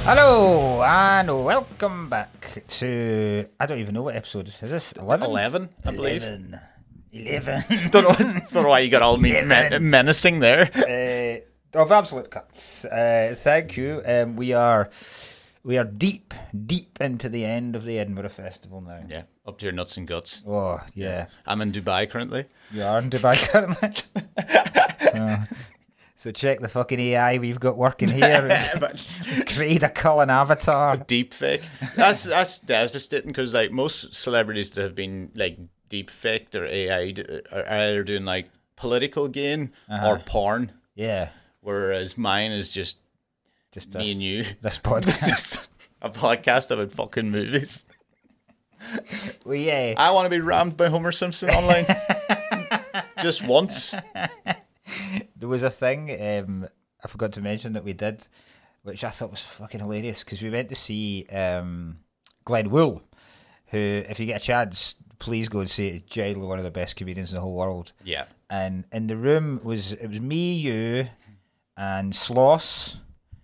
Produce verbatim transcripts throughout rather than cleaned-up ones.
Hello and welcome back to, I don't even know what episode is this, eleven? eleven, I believe. eleven. eleven. don't, know, don't know why you got all me- men- menacing there. uh, of Absolute Cuts. Uh, thank you. Um, we are we are deep, deep into the end of the Edinburgh Festival now. Yeah, up to your nuts and guts. Oh, yeah. I'm in Dubai currently. You are in Dubai currently? uh, So check the fucking A I we've got working here. Create a Cullen avatar. Deep fake. That's that's devastating because like most celebrities that have been like deep faked or A I are either doing like political gain uh-huh. or porn. Yeah. Whereas mine is just just me this, and you. This podcast. A podcast about fucking movies. Well, yeah. I want to be rammed by Homer Simpson online. Just once. There was a thing um, I forgot to mention that we did, which I thought was fucking hilarious, because we went to see um, Glenn Wool, who, if you get a chance, please go and see it. It's genuinely one of the best comedians in the whole world. Yeah. And in the room was it was me, you, and Sloss,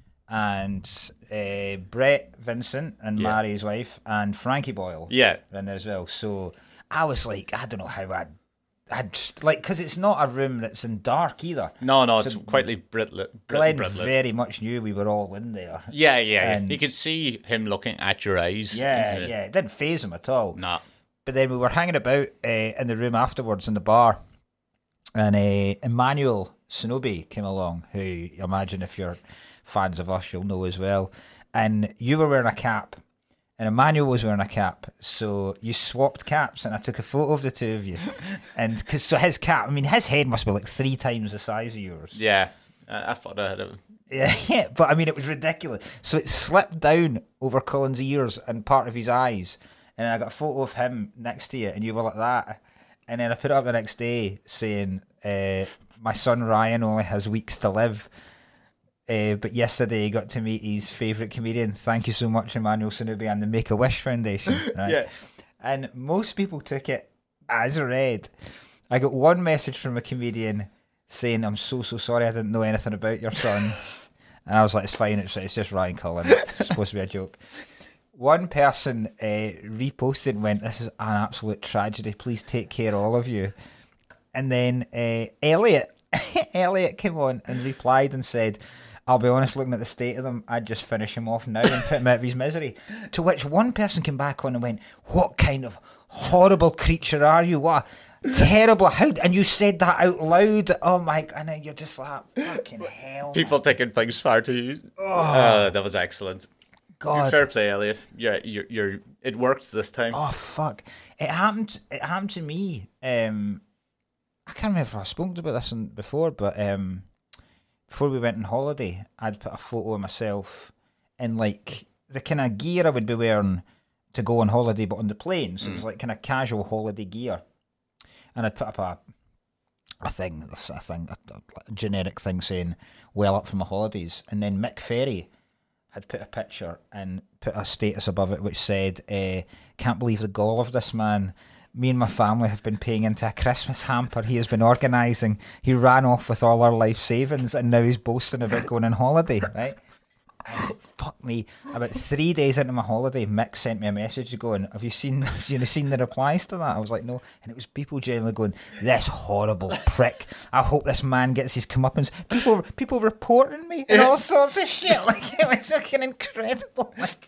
and uh, Brett Vincent, and yeah. Mary's wife, and Frankie Boyle. Yeah. Were in there as well. So I was like, I don't know how I'd. I'd like because it's not a room that's in dark either. No, no, so it's quite brit lit. Glenn brit lit. very much knew we were all in there. Yeah, yeah, and you could see him looking at your eyes. Yeah, yeah, yeah. It didn't faze him at all. Nah. But then we were hanging about uh, in the room afterwards in the bar, and uh, Emmanuel Sonobe came along, who you imagine if you're fans of us, you'll know as well. And you were wearing a cap. And Emmanuel was wearing a cap, so you swapped caps, and I took a photo of the two of you. And because so his cap, I mean, his head must be like three times the size of yours. Yeah, I, I thought I had it. Yeah, yeah, but I mean, it was ridiculous. So it slipped down over Cullen's ears and part of his eyes, and I got a photo of him next to you, and you were like that. And then I put it up the next day saying, uh, "My son Ryan only has weeks to live." Uh, but yesterday he got to meet his favourite comedian. Thank you so much, Emmanuel Sonobe and the Make-A-Wish Foundation. Right? Yeah. And most people took it as read. I got one message from a comedian saying, "I'm so, so sorry, I didn't know anything about your son." And I was like, it's fine, it's, it's just Ryan Cullen. It's supposed to be a joke. One person uh, reposted and went, "This is an absolute tragedy. Please take care, all of you." And then uh, Elliot, Elliot came on and replied and said, "I'll be honest, looking at the state of them, I'd just finish him off now and put him out of his misery." To which one person came back on and went, "What kind of horrible creature are you? What terrible, how?" And you said that out loud. Oh my, and then you're just like, fucking hell. People man. Taking things far too. Oh, uh, that was excellent. God. Fair play, Elliot. Yeah, you're, you're. It worked this time. Oh fuck! It happened. It happened to me. Um, I can't remember if I've spoken about this before, but um. Before we went on holiday, I'd put a photo of myself in like the kind of gear I would be wearing to go on holiday, but on the plane. So mm. it was like kind of casual holiday gear. And I'd put up a a thing, a thing, a, a generic thing saying, "Well up for my holidays." And then Mick Ferry had put a picture and put a status above it which said, uh, "Can't believe the gall of this man. Me and my family have been paying into a Christmas hamper he has been organising. He ran off with all our life savings and now he's boasting about going on holiday," right? And fuck me. About three days into my holiday, Mick sent me a message going, have you seen have you seen the replies to that? I was like, no. And it was people generally going, "This horrible prick. I hope this man gets his comeuppance." People people reporting me and all sorts of shit. Like, it was fucking incredible. Like,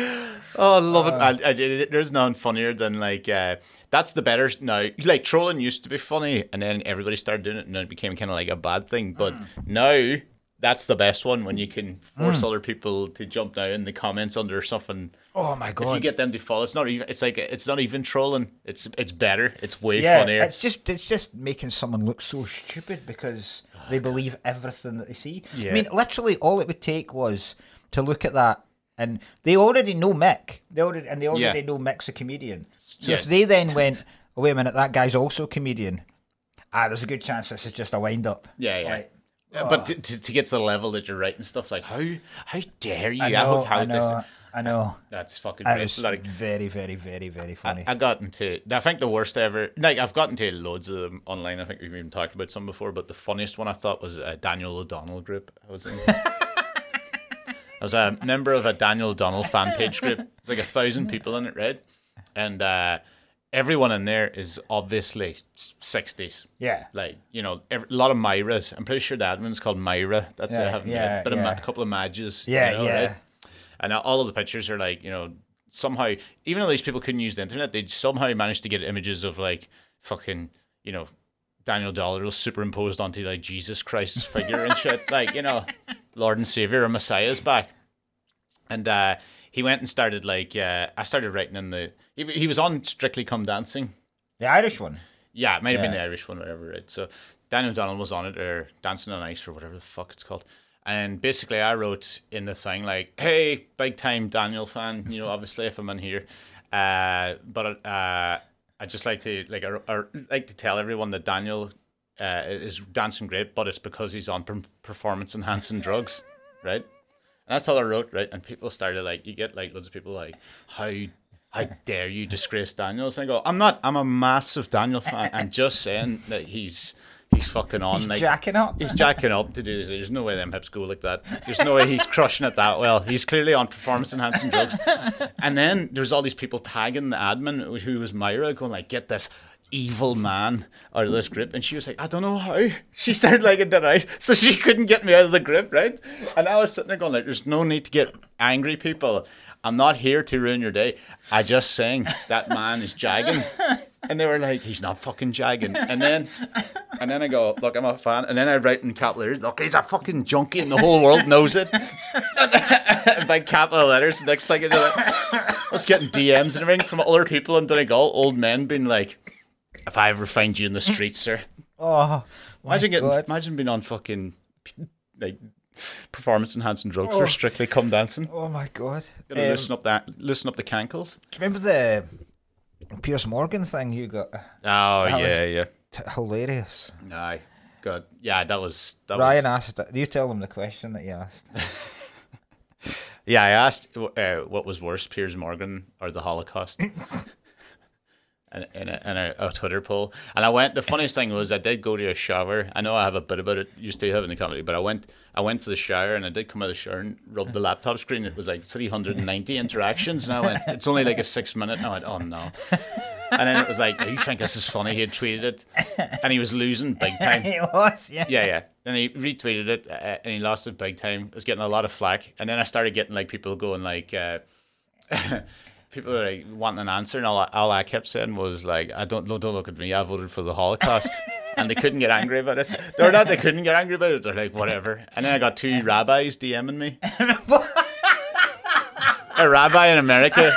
oh, I love uh, it. I, I, there's nothing funnier than like uh, that's the better now. Like trolling used to be funny, and then everybody started doing it, and then it became kind of like a bad thing. But mm. now that's the best one when you can force mm. other people to jump down in the comments under something. Oh my god! If you get them to follow, it's not even. It's like it's not even trolling. It's it's better. It's way yeah, funnier. It's just it's just making someone look so stupid because oh, they believe everything that they see. Yeah. I mean, literally, all it would take was to look at that. And they already know Mick. They already and they already yeah. know Mick's a comedian. So yeah. if they then went, "Oh, wait a minute, that guy's also a comedian," ah, there's a good chance this is just a wind up. Yeah, yeah. Like, oh. But to, to to get to the level that you're writing stuff like, how how dare you? I know, how I know, this, I know. That's fucking great. It was like, very, very, very, very funny. I, I got into, I think the worst ever, like I've gotten to loads of them online. I think we've even talked about some before, but the funniest one I thought was uh, Daniel O'Donnell group. I was in. I was a member of a Daniel O'Donnell fan page group. There's like a thousand people in it, right? And uh, everyone in there is obviously sixties. Yeah. Like, you know, every, a lot of Myras. I'm pretty sure the admin's called Myra. That's Yeah, it. I haven't yeah, read. But yeah. a, a couple of Madges. Yeah, you know, yeah. Right? And all of the pictures are like, you know, somehow, even though these people couldn't use the internet, they'd somehow managed to get images of like fucking, you know, Daniel Dolittle superimposed onto like Jesus Christ's figure and shit. Like, you know, Lord and Savior or Messiah's back. And uh, he went and started like, uh, I started writing in the, he, he was on Strictly Come Dancing. The Irish one. Yeah, it might have Yeah. been the Irish one, whatever, right? So Daniel O'Donnell was on it, or Dancing on Ice, or whatever the fuck it's called. And basically, I wrote in the thing like, "Hey, big time Daniel fan, you know, obviously if I'm in here, uh, but uh, I just like to like, I, I like to tell everyone that Daniel uh, is dancing great, but it's because he's on per- performance enhancing drugs, right?" And that's all I wrote, right? And people started like, you get like loads of people like, "How how dare you disgrace Daniels?" And I go, "I'm not. I'm a massive Daniel fan. I'm just saying that he's." He's fucking on. He's like, jacking up. He's jacking up to do this. There's no way them hips go like that. There's no way he's crushing it that well. He's clearly on performance enhancing drugs. And then there's all these people tagging the admin, who was Myra, going like, "Get this evil man out of this group." And she was like, "I don't know how." She started like it out, so she couldn't get me out of the group, right? And I was sitting there going like, "There's no need to get angry, people. I'm not here to ruin your day. I just saying that man is jagging." And they were like, "He's not fucking jagging." And then and then I go, "Look, I'm a fan." And then I write in capital letters, "Look, he's a fucking junkie and the whole world knows it." By capital letters. Next thing you know, I was getting D Ms and everything from other people in Donegal, old men being like, "If I ever find you in the streets, sir." Oh, my Imagine getting, God. imagine being on fucking like performance enhancing drugs Oh. for Strictly Come Dancing. Oh, my God. Gotta Um, loosen up that, loosen up the cankles. do you remember the Piers Morgan thing you got? Oh That yeah, yeah. T- hilarious. Aye, God, yeah, that was that Ryan was. asked, you tell him the question that you asked. Yeah, I asked uh, what was worse, Piers Morgan or the Holocaust, in, in, a, in a, a Twitter poll. And I went. The funniest thing was I did go to a shower. I know I have a bit about it. Used to have in the comedy, but I went. I went to the shower and I did come out of the shower and rub the laptop screen. It was like three hundred ninety interactions, and I went, "It's only like a six minute." And I went, "Oh no." And then it was like, "You think this is funny?" He had tweeted it, and he was losing big time. It was, yeah. Yeah, yeah. Then he retweeted it, uh, and he lost it big time. It was getting a lot of flack, and then I started getting like people going like, uh, people were like wanting an answer, and all, I- all I kept saying was like, "I don't, don't look at me. I voted for the Holocaust," and they couldn't get angry about it. Or not, they couldn't get angry about it. They're like, whatever. And then I got two rabbis DMing me. A rabbi in America.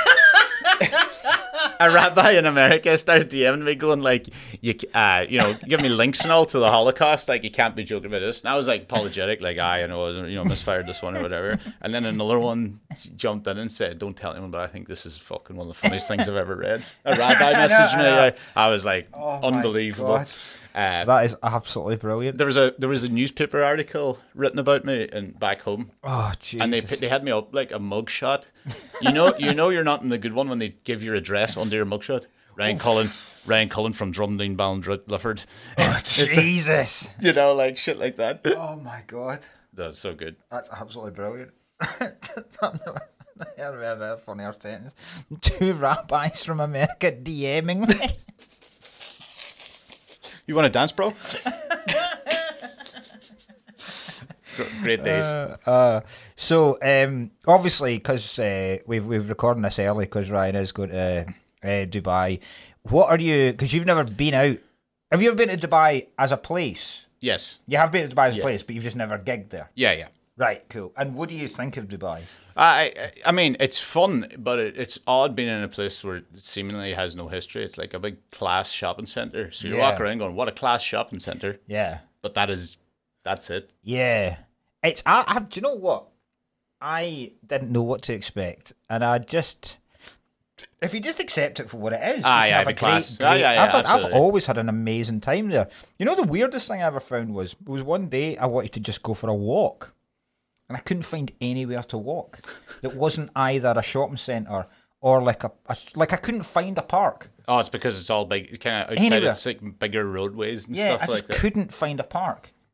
A rabbi in America started DMing me, going like, "You, uh, you know, give me links and all to the Holocaust. Like, you can't be joking about this." And I was like apologetic, like, "I, you know, you know, misfired this one or whatever." And then another one jumped in and said, "Don't tell anyone, but I think this is fucking one of the funniest things I've ever read." A rabbi messaged me. I, I was like, Oh my unbelievable. God. Uh, That is absolutely brilliant. there was a there was a newspaper article written about me in back home. Oh, Jesus. And they put- they had me up like a mugshot. You know, you know, you're not in the good one when they give your address under your mugshot. Ryan Cullen, Ryan Cullen from Drumdene Ballinlifford. Oh, Jesus. You know, like shit like that. Oh, my God. That's so good. That's absolutely brilliant. Never funnier sentence. Two rabbis from America DMing me. You want to dance, bro? Great days. Uh, uh, so um, obviously, because uh, we've we've recording this early, because Ryan is going to uh, Dubai. What are you? Because you've never been out. Have you ever been to Dubai as a place? Yes. You have been to Dubai as a Yeah. place, but you've just never gigged there. Yeah, yeah. Right, cool. And what do you think of Dubai? I, I I mean, it's fun, but it, it's odd being in a place where it seemingly has no history. It's like a big class shopping center. So you Yeah. walk around going, "What a class shopping center!" Yeah, But that is, that's it. yeah. It's. I, I. Do you know what? I didn't know what to expect, and I just. If you just accept it for what it is, Ah, you can yeah, have the a class. great, Ah, great- yeah, yeah, I've, had, I've absolutely. always had an amazing time there. You know, the weirdest thing I ever found was was one day I wanted to just go for a walk, and I couldn't find anywhere to walk that wasn't either a shopping centre or like a, a like I couldn't find a park. Oh, it's because it's all big, kind of outside. Anywhere. It's like bigger roadways and Yeah, stuff I like just that. couldn't find a park.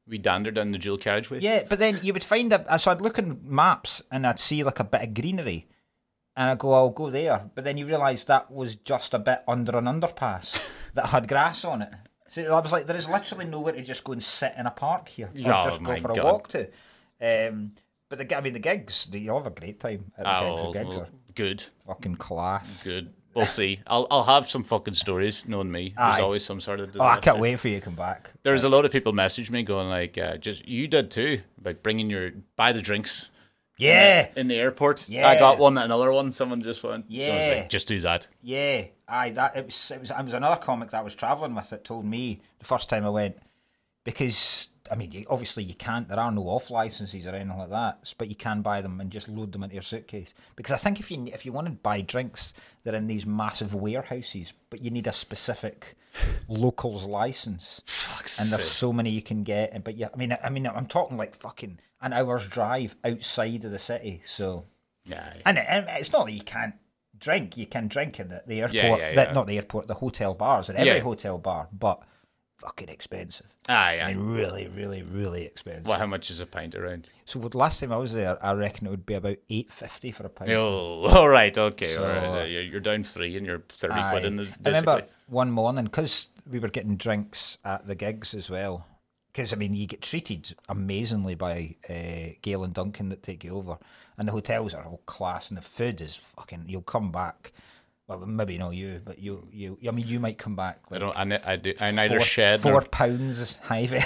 we dander down the dual carriageway. Yeah, but then you would find a so I'd look in maps and I'd see like a bit of greenery, and I'd go, I'll go there. But then you realise that was just a bit under an underpass that had grass on it. So I was like, there is literally nowhere to just go and sit in a park here, or Oh, just go my for a God. walk to. Um, but the, I mean, the gigs, you'll have a great time at the gigs. Oh, The gigs well, are good, fucking class. good. We'll see. I'll I'll have some fucking stories. Knowing me, there's Aye. always some sort of. Oh, I can't disaster. wait for you to come back. There's a lot of people message me going like, uh, "Just you did too about bringing your buy the drinks." Yeah, In the airport. Yeah. I got one. Another one. Someone just went. So I was Yeah. like, just do that. yeah. Aye, that it was. It was. It was another comic that I was travelling with that told me the first time I went, because I mean, you, obviously you can't. There are no off licenses or anything like that, but you can buy them and just load them into your suitcase. Because I think if you if you want to buy drinks, they're in these massive warehouses, but you need a specific locals license. Fuck's And there's sake. so many you can get. And but yeah, I mean, I mean, I'm talking like fucking an hour's drive outside of the city. So, Yeah. and, it, and it's not that you can't drink. You can drink in the, the airport. Yeah, yeah, the- yeah. not the airport. The hotel bars. At every Yeah. hotel bar, but fucking expensive. Aye, I aye. mean, really, really, really expensive. Well, how much is a pint around? So the last time I was there, I reckon it would be about eight fifty for a pint. Oh, all right, okay, So- all right. Uh, You're, you're down three, and you're thirty Aye. quid in the I basically. remember one morning, because we were getting drinks at the gigs as well. Because, I mean, you get treated amazingly by uh, Gail and Duncan that take you over. And the hotels are all class, and the food is fucking... You'll come back... Well, maybe not you, but you... you I mean, you might come back... I Like, don't. I, ne- I, do, I neither four, shed Four nor pounds high.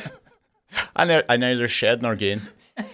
I, ne- I neither shed nor gain.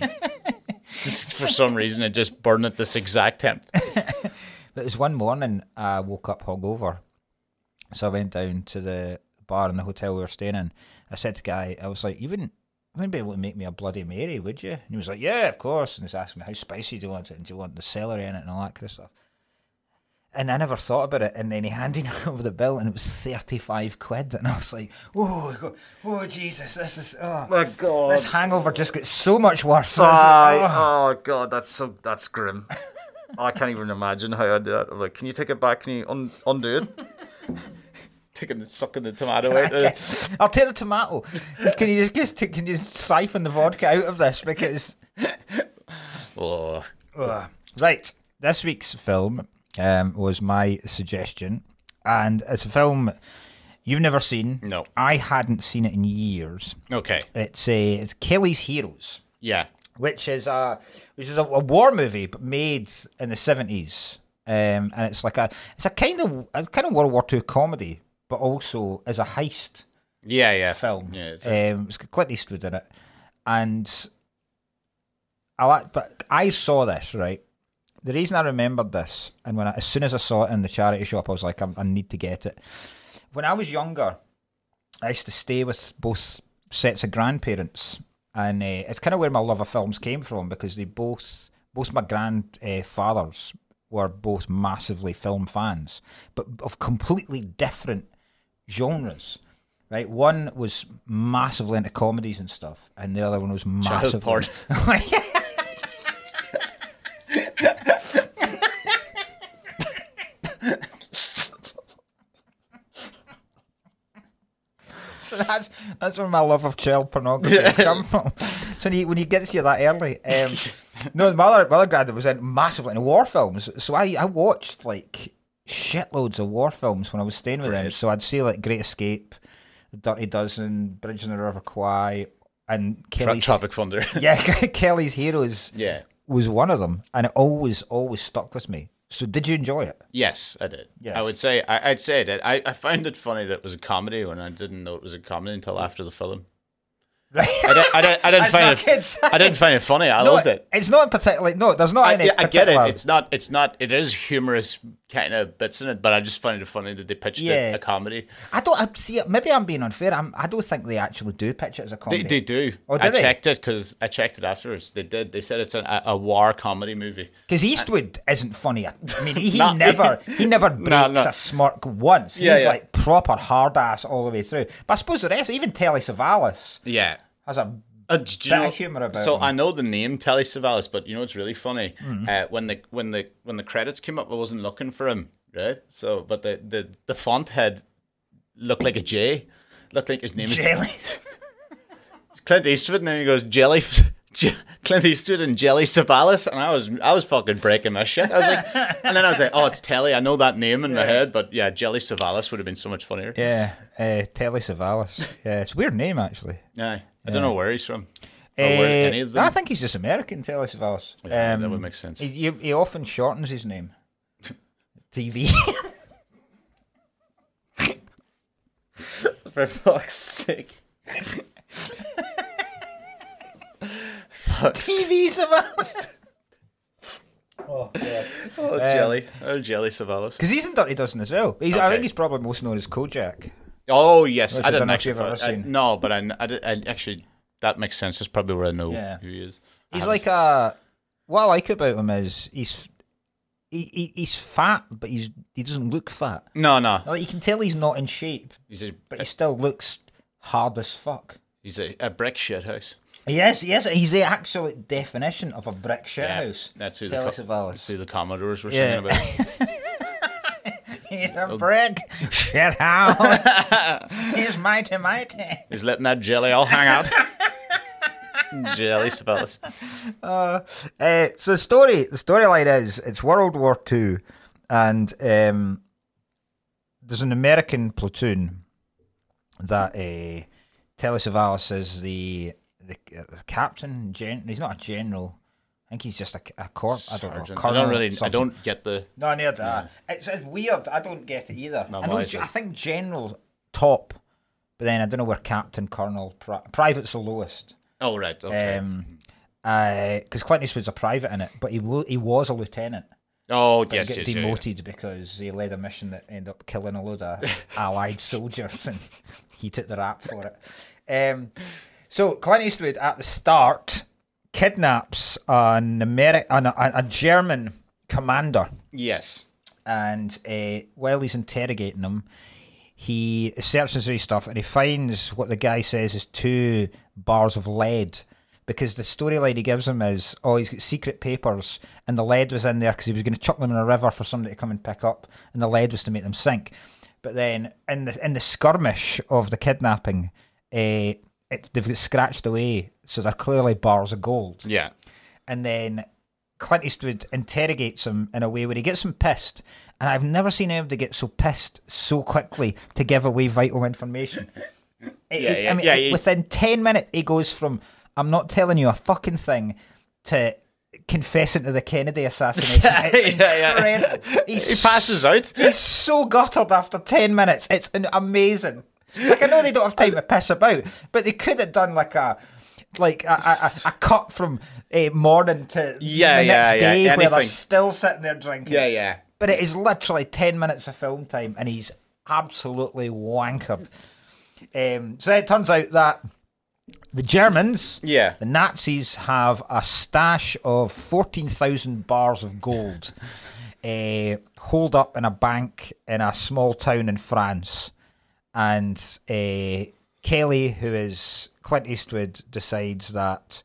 Just for some reason, it just burned at this exact temp. But it was one morning I woke up hungover. So I went down to the bar in the hotel we were staying in. I said to the guy, I was like, you wouldn't, you wouldn't be able to make me a Bloody Mary, would you? And he was like, yeah, of course. And he was asking me, how spicy do you want it? And do you want the celery in it and all that kind of stuff? And I never thought about it. And then he handed me over the bill and it was thirty-five quid. And I was like, oh, oh Jesus, this is, oh. My God. This hangover just gets so much worse. This- Aye. oh. Oh God, that's so that's grim. I can't even imagine how I do that. I'm like, can you take it back? Can you un- undo it? Taking the sucking the tomato out. Okay. Uh, I'll take the tomato. Can you just, just take- can you siphon the vodka out of this because oh, Ugh. Right, this week's film um, was my suggestion, and it's a film you've never seen. No. I hadn't seen it in years. okay. It's a it's Kelly's Heroes, Yeah. which is a which is a, a war movie but made in the seventies, um, and it's like a it's a kind of a kind of World War Two comedy, but also as a heist Yeah. Yeah. film. Yeah. It's a, Um, it's got Clint Eastwood in it, and I like. But I saw this right. The reason I remembered this, and when I, as soon as I saw it in the charity shop, I was like, I, I need to get it. When I was younger, I used to stay with both sets of grandparents, and uh, it's kind of where my love of films came from because they both, both my grandfathers were both massively film fans, but of completely different genres. Right, one was massively into comedies and stuff, and the other one was massively. porn. So that's that's where my love of child pornography has come from. So when you, when you get to you that early, um, no, my other, my other grad was in massively into war films. So I, I watched like shitloads of war films when I was staying with them. Right. So I'd see like Great Escape, The Dirty Dozen, Bridge on the River Kwai, and Tra- Kelly's Tropic Thunder. yeah, Kelly's Heroes Yeah. was one of them, and it always always stuck with me. So did you enjoy it? Yes, I did. Yes. I would say I, I'd say that I, I found it funny that it was a comedy when I didn't know it was a comedy until after the film. Right. I, did, I, did, I didn't That's find not it. kids. I didn't find it funny. I No, loved it. It's not in particular. No, there's not I, any. yeah, I get it. particular- It's not. It's not. It is humorous kind of bits in it, but I just find it funny that they pitched Yeah. it a comedy. I don't I see. Maybe I'm being unfair. I'm, I don't think they actually do pitch it as a They, comedy. they do. Oh, do I they? checked it because I checked it afterwards. They did. They said it's a, a war comedy movie. Because Eastwood isn't funny. I mean, he, he Not- never he never breaks No, no. a smirk once. He's Yeah, yeah. like proper hard ass all the way through. But I suppose the rest, even Telly Savalas, Yeah. has a Uh, do you bit know, of humour about so him. I know the name Telly Savalas, but you know it's really funny. Mm-hmm. Uh, when the when the when the credits came up, I wasn't looking for him, right? So, but the the, the font head looked like a J, looked like his name is Jelly. Clint Eastwood, and then he goes Jelly. Je- Clint Eastwood and Jelly Savalas, and I was I was fucking breaking my shit. I was like, and then I was like, oh, it's Telly. I know that name in yeah. my head, but yeah, Jelly Savalas would have been so much funnier. Yeah, uh, Telly Savalas. Yeah, it's a weird name actually. Yeah, I yeah. don't know where he's from. Uh, or where any of them. I think he's just American, Telly Savalas. Yeah, um, that would make sense. He, he, he often shortens his name. T V. For fuck's sake. T V Savalas. Oh, yeah. Oh, um, Jelly. Oh, Jelly Savalas. Because he's in Dirty Dozen as well. He's, okay. I think he's probably most known as Kojak. Oh, yes. Which I don't didn't know actually. if you've ever I, seen. no, but I, I, I actually, that makes sense. That's probably where I know yeah. who he is. He's like a. What I like about him is he's. He, he he's fat, but he's he doesn't look fat. No, no. Like you can tell he's not in shape, he's a, but he still looks hard as fuck. He's a, a brick shithouse. Yes, yes, he's the actual definition of a brick shithouse. Yeah, that's who Telly the, Savalas. That's who the Commodores were yeah. singing about. He's a brick shithouse. He's mighty, mighty. He's letting that jelly all hang out. Jelly Savalas. Uh, uh, so the story, the storyline is it's World War Two, and um, there's an American platoon that uh, Telly Savalas is the the, uh, the captain. Gen- he's not a general. I think he's just a, a corp. I don't know. I don't really. I don't get the. No, near that. Yeah. It's, it's weird. I don't get it either. No, I know. I think general top, but then I don't know where captain, colonel, pri- private's the lowest. Oh right, okay. Um, because uh, Clint Eastwood's a private in it, but he wo- he was a lieutenant. Oh but yes, he got yes, demoted yeah, yeah. because he led a mission that ended up killing a load of Allied soldiers, and he took the rap for it. Um, so Clint Eastwood at the start kidnaps an Ameri- an, a, a German commander. Yes, and uh, while he's interrogating him, he searches through his stuff and he finds what the guy says is two bars of lead, because the storyline he gives him is, oh, he's got secret papers and the lead was in there because he was going to chuck them in a river for somebody to come and pick up, and the lead was to make them sink. But then in the in the skirmish of the kidnapping, uh, it, they've got scratched away, so they're clearly bars of gold. Yeah. And then Clint Eastwood interrogates him in a way where he gets him pissed, and I've never seen anybody get so pissed so quickly to give away vital information. It, yeah, it, yeah, I mean, yeah, it, yeah. Within ten minutes, he goes from "I'm not telling you a fucking thing" to confessing to the Kennedy assassination. It's yeah, incredible. yeah. He's, He passes out. He's so gutted after ten minutes. It's an, amazing. Like, I know they don't have time to piss about, but they could have done like a like a, a, a cut from uh, morning to yeah, the next yeah, day yeah. where they're Anything. still sitting there drinking. Yeah, yeah. But it is literally ten minutes of film time, and he's absolutely wankered. Um, so it turns out that the Germans, Yeah. the Nazis, have a stash of fourteen thousand bars of gold uh, holed up in a bank in a small town in France. And uh, Kelly, who is Clint Eastwood, decides that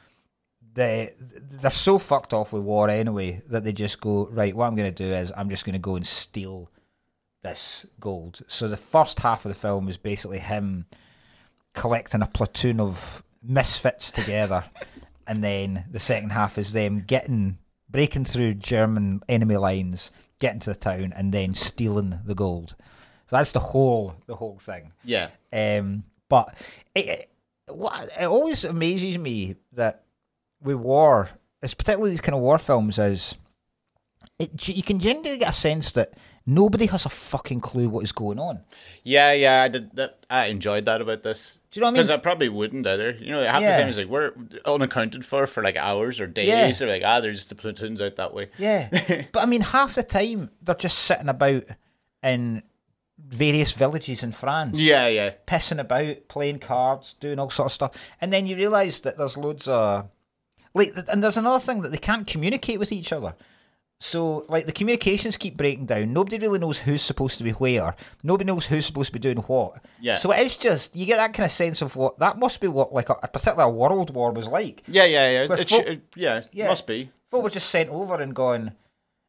they, they're so fucked off with war anyway that they just go, right, what I'm going to do is I'm just going to go and steal this gold. So the first half of the film is basically him collecting a platoon of misfits together, and then the second half is them getting breaking through German enemy lines, getting to the town, and then stealing the gold. So that's the whole the whole thing. Yeah. Um, but it, it what it always amazes me that with war, it's particularly these kind of war films, is it you can generally get a sense that nobody has a fucking clue what is going on. Yeah, yeah, I did that. I enjoyed that about this. Do you know what I mean? Because I probably wouldn't either. You know, half Yeah. the time it's like we're unaccounted for for like hours or days. Yeah. They're like, ah, there's just the platoons out that way. Yeah, but I mean, half the time they're just sitting about in various villages in France. Yeah, yeah. Pissing about, playing cards, doing all sort of stuff, and then you realise that there's loads of like, and there's another thing that they can't communicate with each other. So, like, the communications keep breaking down. Nobody really knows who's supposed to be where. Nobody knows who's supposed to be doing what. Yeah. So it is just, you get that kind of sense of what, that must be what, like, a, a particular world war was like. Yeah, yeah, yeah. Where It folk- sh- yeah, yeah. must be. Folk were just sent over and gone,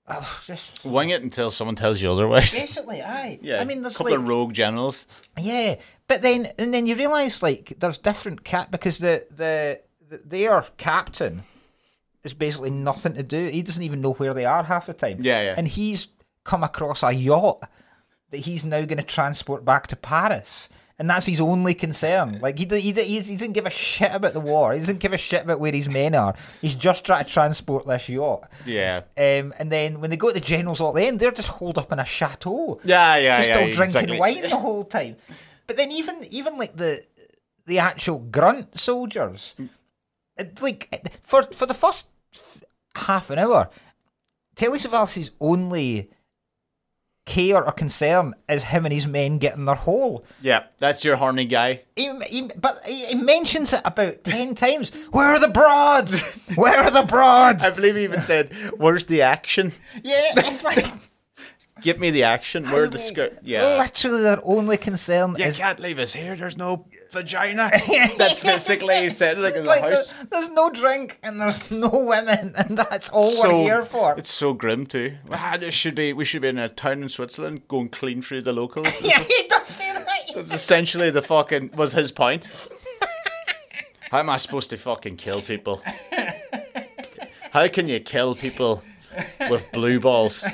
Oh, just Wing it until someone tells you otherwise. basically, aye. Yeah, I mean, a there's couple like of rogue generals. yeah, but then and then you realise like there's different cap because the the, the their captain is basically nothing to do. He doesn't even know where they are half the time. Yeah, yeah. And he's come across a yacht that he's now going to transport back to Paris. And that's his only concern. Like, he, he, he, he doesn't give a shit about the war. He doesn't give a shit about where his men are. He's just trying to transport this yacht. Yeah. Um, and then when they go to the generals at the end, they're just holed up in a chateau. Yeah, yeah, just yeah. all drinking exactly. wine the whole time. But then even even like the the actual grunt soldiers, it, like for for the first half an hour, Telly Savalas's only care or concern is him and his men getting their hole. Yeah, that's your horny guy. He, he, but he, he mentions it about ten times. Where are the broads? Where are the broads? I believe he even said, "Where's the action? Yeah, it's like Give me the action. Where the skirt? Yeah, literally their only concern you is can't leave us here. There's no vagina." That's basically you said like in the like house. there- there's no drink and there's no women, and that's all So we're here for. It's so grim too. Ah, this should be. We should be in a town in Switzerland, going clean through the locals. Yeah, he does say that. That's essentially the fucking was his point. How am I supposed to fucking kill people? How can you kill people with blue balls?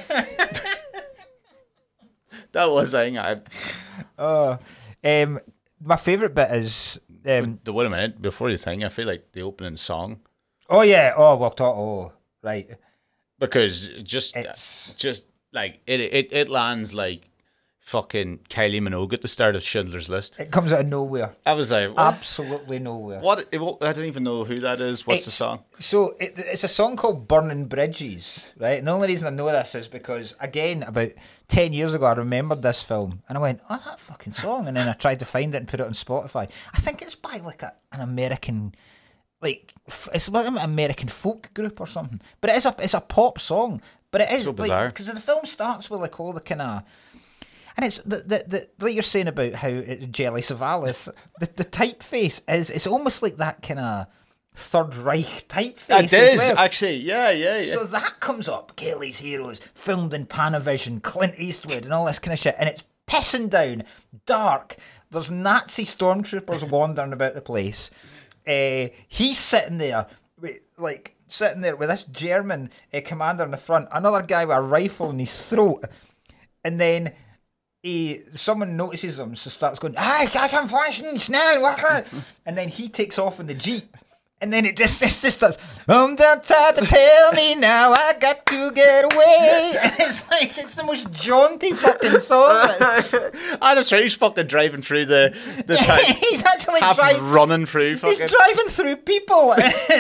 That was the thing. I, Uh, um, my favourite bit is um, the wait a minute before you sing. I feel like the opening song oh yeah, oh well, talk, oh right, because just It's- just like it it it lands like fucking Kylie Minogue at the start of Schindler's List. it comes out of nowhere, I was like, what? absolutely nowhere. What? It, won't- I don't even know who that is. What's the It's- song? So it, it's a song called "Burning Bridges," right? And the only reason I know this is because, again, about ten years ago, I remembered this film, and I went, "Oh, that fucking song!" And then I tried to find it and put it on Spotify. I think it's by like a, an American, like f- it's like an American folk group or something. But it is a it's a pop song. But it is So like bizarre. because the film starts with like all the kind of. And it's the, the, the like you're saying about how it's Jelly Savalas, the the typeface is it's almost like that kind of Third Reich typeface. It as is well. actually, yeah, yeah, yeah. So that comes up, Kelly's Heroes, filmed in Panavision, Clint Eastwood, and all this kind of shit, and it's pissing down, dark. There's Nazi stormtroopers wandering about the place. Uh, he's sitting there, with, like sitting there with this German uh, commander in the front, another guy with a rifle in his throat, and then. He, someone notices him, so starts going, "Hi, I'm flashing, snell, wacker," and then he takes off in the jeep, and then it just, it just starts, "I'm down tired to tell me now, I got to get away," and it's like it's the most jaunty fucking song. I just he's fucking driving through the the town, He's actually half driving. running through fucking. He's driving through people,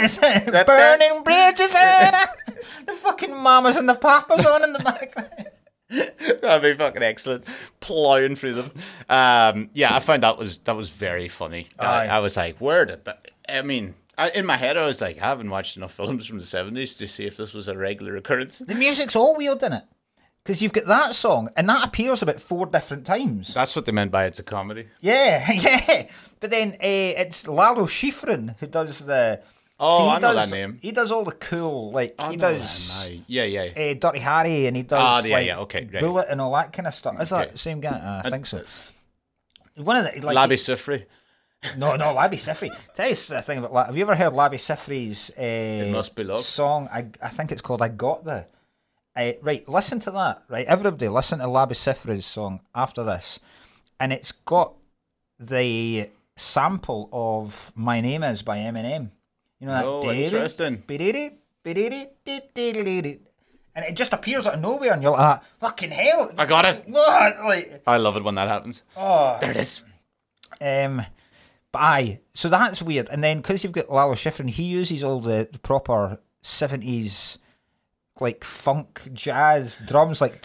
burning bridges, and uh, the fucking mamas and the papas on in the background. That'd be fucking excellent. Plowing through them. Um, yeah, I found that was that was very funny. I, Aye. I was like, where did that? I mean, I, in my head, I was like, I haven't watched enough films from the seventies to see if this was a regular occurrence. The music's all weird in it. Because you've got that song, and that appears about four different times. That's what they meant by it's a comedy. Yeah, yeah. But then uh, it's Lalo Schifrin who does the. Oh, he I know does, that name. He does all the cool, like I he know does that now. Yeah, yeah. uh, Dirty Harry, and he does Ah, yeah, like, yeah, okay, right. Bullet and all that kind of stuff. Is Okay. that the same guy? Uh, I think so. One of the like Labby Sifri. no, no, Labby Sifri. Tell you the thing about La- have you ever heard Labby Sifri's uh, Must Be Love. song? I I think it's called "I Got the." Uh, right, listen to that. Right, everybody, listen to Labby Sifri's song after this, and it's got the sample of "My Name Is" by Eminem. You know that? Oh, interesting. And it just appears out of nowhere, and you're like, ah, fucking hell! I got it. What? Like, I love it when that happens. oh. There it is. Um, but aye, so that's weird. And then because you've got Lalo Schifrin, he uses all the proper seventies like funk jazz drums, like.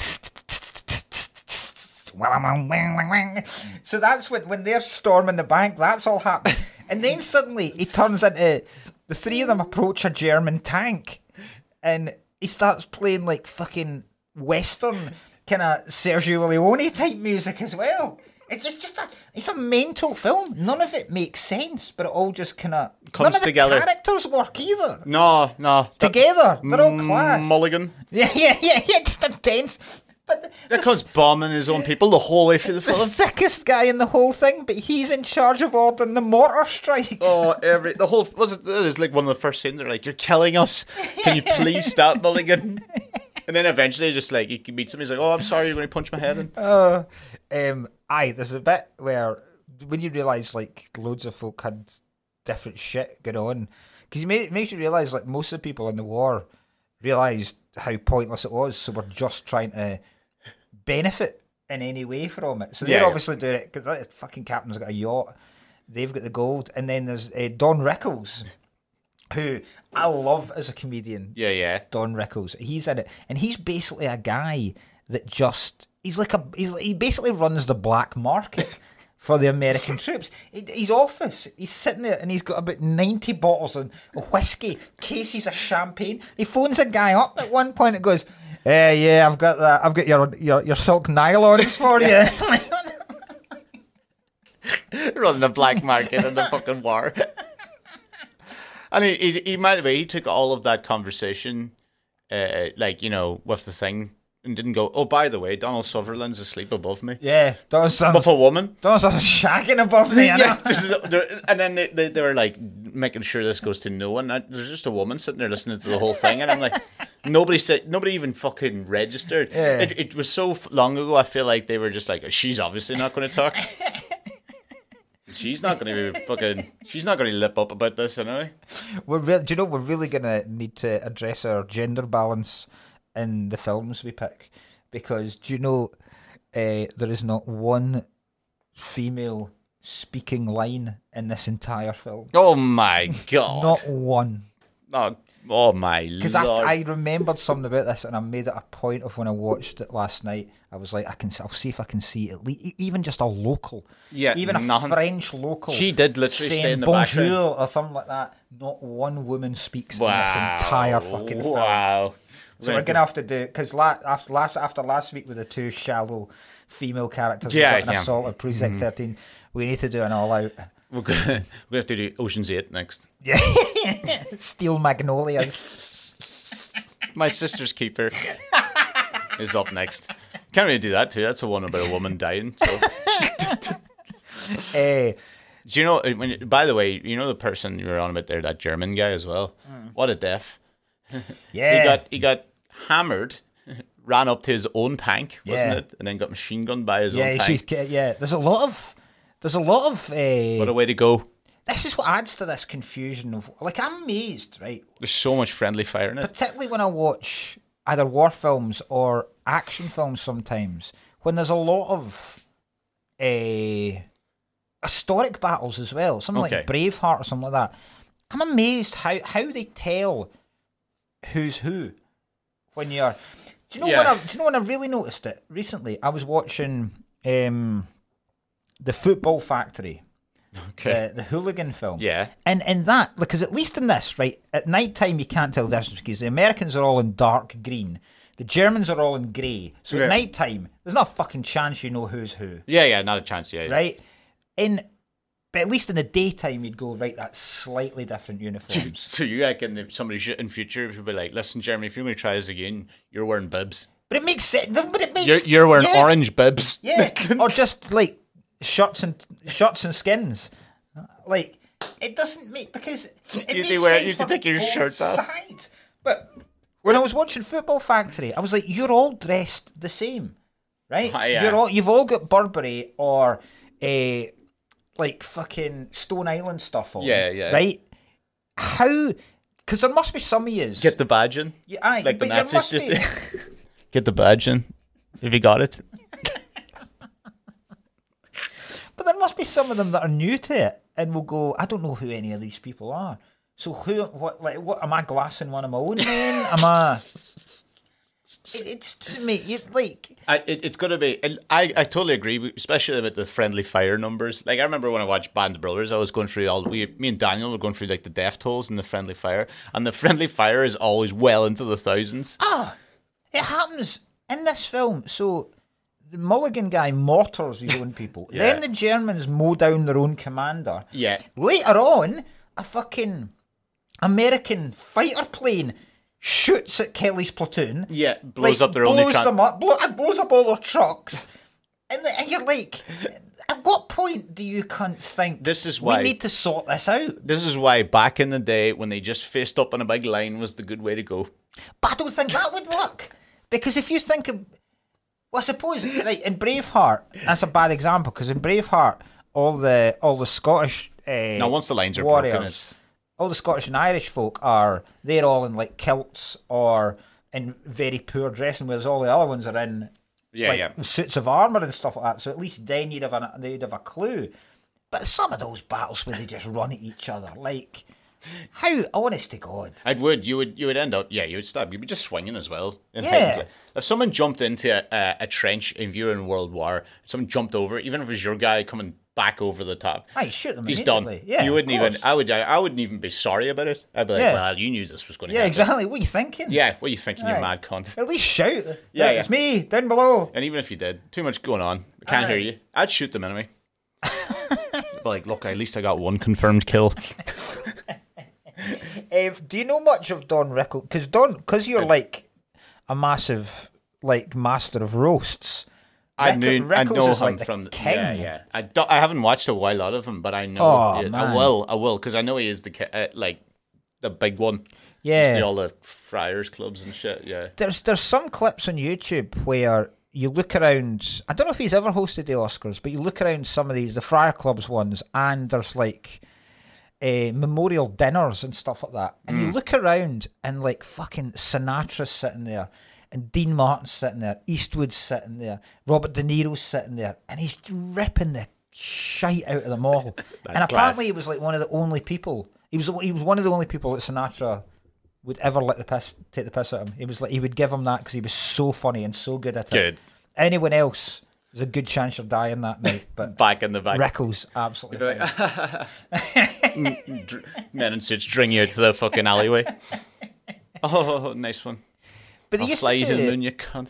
So that's when when they're storming the bank. That's all happening, and then suddenly he turns into the three of them approach a German tank, and he starts playing like fucking western kind of Sergio Leone type music as well. It's just, just a, it's a mental film. None of it makes sense, but it all just kind of Comes none of together. The characters work either. No, no. that- Together, they're all class. Mulligan. Yeah, yeah, yeah, yeah. Just intense. But the, That the, comes bombing his own people the whole way through the the film. thickest guy in the whole thing, but he's in charge of ordering the mortar strikes. Oh, every the whole was it? It was like one of the first scenes. They're like, "You're killing us. Can you please stop, Mulligan?" And then eventually, just like he meets him, he's like, "Oh, I'm sorry, you're going to punch my head in." Uh, um, aye, there's a bit where when you realise like loads of folk had different shit going on, because it makes you realise like most of the people in the war realised how pointless it was, so we're just trying to benefit in any way from it. So they're Yeah, yeah. obviously doing it because that fucking captain's got a yacht, they've got the gold, and then there's uh, Don Rickles, who I love as a comedian. Yeah, yeah. Don Rickles, he's in it, and he's basically a guy that just he's like a he's he basically runs the black market for the American troops. He- His office, he's sitting there and he's got about ninety bottles of whiskey, cases of champagne. He phones a guy up at one point and goes, "Eh, yeah, I've got that. I've got your your, your silk nylons for you." Running the black market in the fucking war. And he, he, he might have, he took all of that conversation, uh, like, you know, with the thing, and didn't go, "Oh, by the way, Donald Sutherland's asleep above me." Yeah, Don's some With a woman. Don's some shagging above me. Yeah, this is- there- and then they, they, they were like making sure this goes to no one. And there's just a woman sitting there listening to the whole thing, and I'm like, nobody said, nobody even fucking registered. Yeah. It, it was so f- long ago. I feel like they were just like, she's obviously not going to talk. She's not going to be fucking. She's not going to lip up about this anyway. We're re- do you know we're really gonna need to address our gender balance in the films we pick, because do you know uh, there is not one female speaking line in this entire film. Oh my god! Not one. Oh, oh my Because I, lord! I remembered something about this, and I made it a point of when I watched it last night. I was like, I can, I'll see if I can see at least even just a local, Yeah, even a nothing. French local. She did literally saying stay in the bonjour background. or something like that. Not one woman speaks Wow! in this entire fucking film. Wow! So we're gonna have to do because la- after last after last week with the two shallow female characters, Yeah, we got an yeah. assault at Project thirteen. We need to do an all out. We're gonna, we're gonna have to do Ocean's Eight next. Yeah, Steel Magnolias. My Sister's Keeper is up next. Can't really do that too. That's the one about a woman dying. So, Uh, do you know? When, you- by the way, you know the person you were on about there, that German guy as well. What a death! yeah, He got he got hammered, ran up to his own tank, wasn't Yeah. it? And then got machine gunned by his yeah, own she's tank. yeah. There's a lot of there's a lot of. Uh, What a way to go! this is what adds to this confusion of like I'm amazed, right? There's so much friendly fire in it. Particularly when I watch either war films or action films sometimes, when there's a lot of uh, historic battles as well, something Okay. like Braveheart or something like that. I'm amazed how, how they tell who's who when you're. Do you know Yeah. when I, do you know when I really noticed it recently? I was watching um, the Football Factory. Okay. The, the hooligan film. Yeah. And in that, because at least in this, right, at night time you can't tell the difference because the Americans are all in dark green. The Germans are all in grey. So Yeah. at night time, there's not a fucking chance you know who's who. Yeah, yeah, not a chance. Yeah, yeah. Right? In but at least in the daytime you'd go, right, that's slightly different uniforms. So you reckon if somebody should, in future would be like, "Listen, Jeremy, if you're going to try this again, you're wearing bibs. But it makes sense. But it makes You're you're wearing yeah, orange bibs." Yeah. Or just like shirts and shirts and skins. Like it doesn't make because it You makes do wear- sense you have to for take your both shirts off. sides. But when I was watching Football Factory, I was like, you're all dressed the same, right? Ah, yeah. You're all you've all got Burberry or a like fucking Stone Island stuff on. Yeah, yeah. Right? How? Because there must be some of yous. Get the badge in. Yeah, aye, Like the but there Nazis must just be- did. Get the badge in. Have you got it? But there must be some of them that are new to it and will go, I don't know who any of these people are. So who, what, like, what, am I glassing one of my own men? Am I... It, it's to me, you, like... I, it, it's going to be. I, I totally agree, with- especially with the friendly fire numbers. Like I remember when I watched Band of Brothers, I was going through all. We, me and Daniel were going through like the death tolls and the friendly fire, and the friendly fire is always well into the thousands. Ah, it happens in this film. So the Mulligan guy mortars his own people. Yeah. Then the Germans mow down their own commander. Yeah. Later on, a fucking American fighter plane shoots at Kelly's platoon. Yeah, blows like, up their blows only truck. them up, blow, it blows up all their trucks. And, the, and you're like, at what point do you cunts think This is why we need to sort this out? This is why back in the day when they just faced up on a big line was the good way to go. But I don't think that would work. Because if you think of... Well, I suppose, like, in Braveheart, that's a bad example, because in Braveheart, all the all the Scottish uh, Now, once the lines are warriors, broken, it's... all the Scottish and Irish folk are, they're all in, like, kilts or in very poor dressing, whereas all the other ones are in, Yeah, like, yeah. suits of armour and stuff like that. So at least then you'd have, an, they'd have a clue. But some of those battles where they just run at each other, like... How honest to God? I would, you would, you would end up, yeah, you would stab. You'd be just swinging as well. In Yeah. height. If someone jumped into a, a, a trench in view in World War, someone jumped over, even if it was your guy coming back over the top, Aye, shoot them he's done. immediately. Yeah, you of wouldn't even. course. I would. I wouldn't even be sorry about it. I'd be like, Yeah. well, you knew this was going to Yeah, happen. exactly. What are you thinking? Yeah, what are you thinking, you Aye. mad cunt? At least shout. Yeah, Yeah, yeah. it's me, down below. And even if you did, too much going on. I can't Aye. hear you. I'd shoot them anyway. But like, look, at least I got one confirmed kill. Uh, do you know much of Don Rickles? Because Don, because you're like a massive like master of roasts. I Rick- knew, I Rickles know is him like the from king. yeah, yeah. I don't, I haven't watched a while lot of him, but I know. Oh, yeah, man. I will, I will, because I know he is the ki- uh, like the big one. Yeah. Just the, all the friars clubs and shit. Yeah, There's there's some clips on YouTube where you look around. I don't know if he's ever hosted the Oscars, but you look around some of these the Friar Clubs ones, and there's like uh, memorial dinners and stuff like that. And you look around, and like fucking Sinatra's sitting there, and Dean Martin's sitting there, Eastwood's sitting there, Robert De Niro's sitting there, and he's ripping the shite out of them all. and apparently, class. he was like one of the only people. He was he was one of the only people that Sinatra would ever let the piss take the piss at him. He was like he would give him that because he was so funny and so good at it. good. Anyone else, there's a good chance you're dying that night. But Back in the back. Rickles, absolutely. Like, fine. Dr- Men in suits string you out to the fucking alleyway. Oh, nice one. But they I'll used fly to you to do the it. moon, you cunt.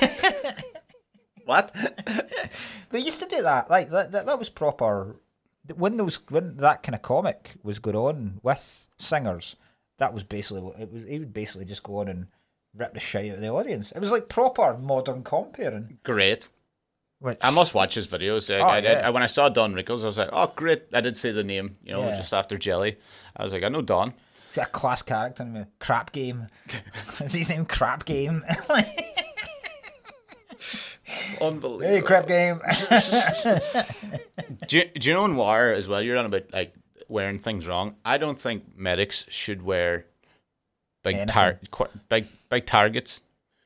What? They used to do that. Like that. That, that was proper. When those when that kind of comic was going on with singers, that was basically what it was. He would basically just go on and rip the shit out of the audience. It was like proper modern comparing. Great. Which I must watch his videos. Like, Oh, I did, yeah. I, when I saw Don Rickles, I was like, oh, great. I did say the name, you know, Yeah. just after Jelly. I was like, I know Don. he's got a class character in the Crap Game. Is his name Crap Game? Unbelievable. Hey, Crap Game. Do you, do you know in War as well, you're on about like wearing things wrong? I don't think medics should wear big tar- qu- big big targets.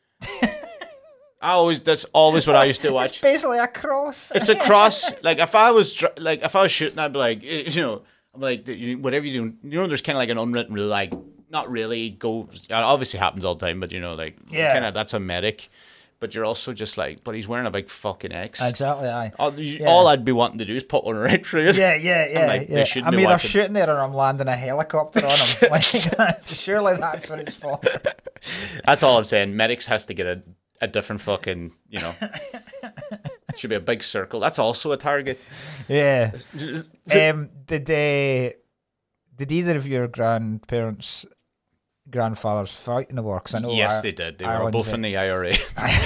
I always that's always what I used to It's watch. basically a cross. It's a cross. Like if I was dr- like if I was shooting, I'd be like, eh, you know, I'm like you- whatever you do. You know, there's kind of like an unwritten rule, like not really go. It obviously happens all the time, but you know, like Yeah. kind of that's a medic. But you're also just like, but he's wearing a big fucking X. Exactly, aye. All, you- Yeah. all I'd be wanting to do is put one right through it. Yeah, yeah, yeah. like, they yeah. shouldn't I'm be either watching. shooting there or I'm landing a helicopter on him. Like, surely that's what it's for. That's all I'm saying. Medics have to get a, a different fucking, you know. It should be a big circle. That's also a target. Yeah. Um, did uh, did either of your grandparents, grandfathers fight in the war? Because I know yes, I- they did. They were Ireland both vet- in the I R A.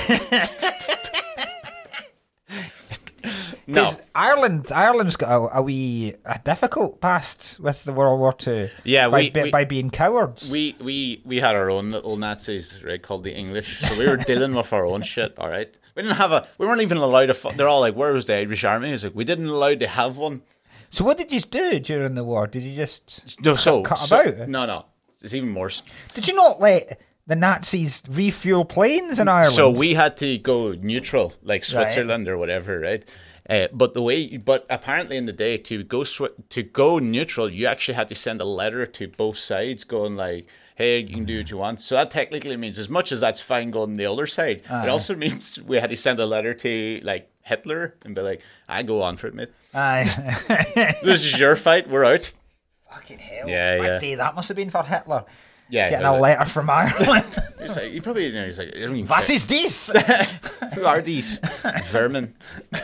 No. 'Cause Ireland, Ireland's got a, a wee a difficult past with the World War Two. Yeah, by, we- by, we- by being cowards. We, we we had our own little Nazis, right, called the English. So we were dealing with our own shit, all right? We didn't have a, we weren't even allowed to, fu- they're all like, where was the Irish army? It's like, we didn't allow to have one. So what did you do during the war? Did you just No, so, cut so- about? No, no. It's even worse. Did you not let the Nazis refuel planes in Ireland? So we had to go neutral, like Switzerland or whatever, right? Uh, but the way, but apparently in the day to go swi- to go neutral, you actually had to send a letter to both sides, going like, "Hey, you can do what you want." So that technically means, as much as that's fine going the other side, Aye. it also means we had to send a letter to like Hitler and be like, "I go on for it, mate. Aye. This is your fight. We're out." Fucking hell. Yeah, What yeah. day that must have been for Hitler. Yeah, getting yeah, a letter from Ireland. He's like, he probably, you know, he's like, I don't even Was care. is this? Who are these vermin?